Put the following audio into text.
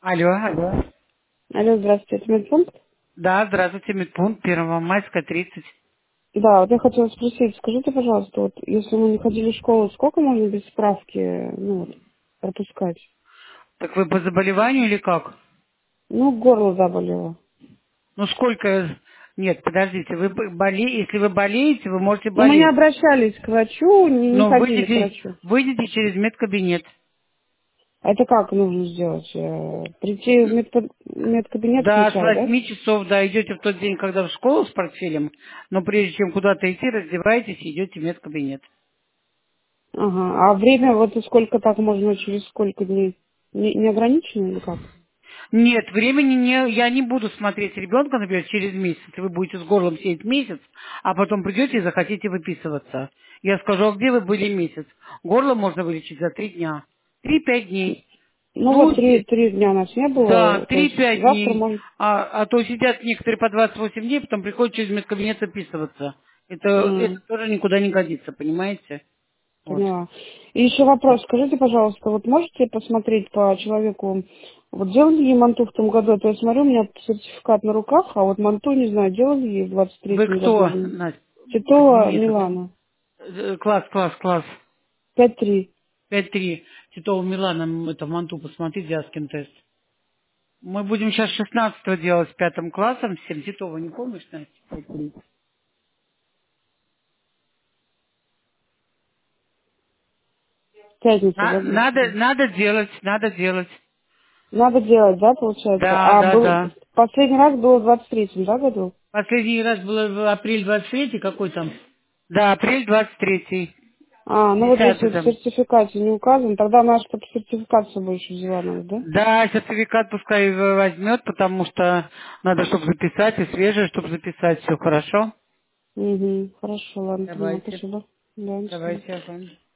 Алло, алло. Алло, здравствуйте, это медпункт? Да, здравствуйте, медпункт, Первомайская, 30. Да, вот я хотела спросить, скажите, пожалуйста, вот если мы не ходили в школу, сколько можно без справки, ну вот, пропускать? Так вы по заболеванию или как? Ну, горло заболело. Ну сколько... Нет, подождите, если вы болеете, вы можете Ну, мы не болеть. обращались к врачу, не Но ходили к выйдете, врачу. выйдете через медкабинет. А это как нужно сделать? Прийти в медкабинет Да, с сначала, да? 8 часов, да, идете в тот день, когда в школу с портфелем, но прежде чем куда-то идти, раздеваетесь и идете в медкабинет. Ага. А время вот и сколько так можно, через сколько дней? Не ограничено или как? Нет, времени не, я не буду смотреть ребенка, например, через месяц, если вы будете с горлом сидеть месяц, а потом придете и захотите выписываться. Я скажу, а где вы были месяц? Горло можно вылечить за 3 дня. 3-5 дней. Ну вот Ну, три дня нас не да, было, то есть 3-5 дней. завтра можно... А то сидят некоторые по 28 дней, потом приходят через медкабинет выписываться. Это тоже никуда не годится, понимаете? Вот. Поняла. И еще вопрос. Скажите, пожалуйста, вот можете посмотреть по человеку, вот делали ли манту в том году? А то я смотрю, у меня сертификат на руках, а вот манту, не знаю, делали ли в Вы 23-м кто, году? Настя? Титова Кабинета. Милана. Класс. 5-3. 5-3. Титова Милана, это Манту, посмотри, Диаскин тест. Мы будем сейчас 16-го делать с 5 классом, всем. Титова не помнишь, Настя? 5-3. Пятница, да, будет? Надо делать. Надо делать, да, получается? Да, А да, был да. последний раз было в 23-м, да, году? Последний раз было в апрель 23-й, какой там? Да, апрель 23-й. А, ну вот здесь 10-й вот в там. сертификате не указан, тогда надо, чтобы сертификат с собой еще взяла, надо, да? Да, сертификат пускай возьмет, потому что надо, чтобы записать, и свежее, чтобы записать. Все хорошо? Угу, хорошо, ладно, поняла, Давайте. спасибо. Да, до свидания. Давайте, Афан.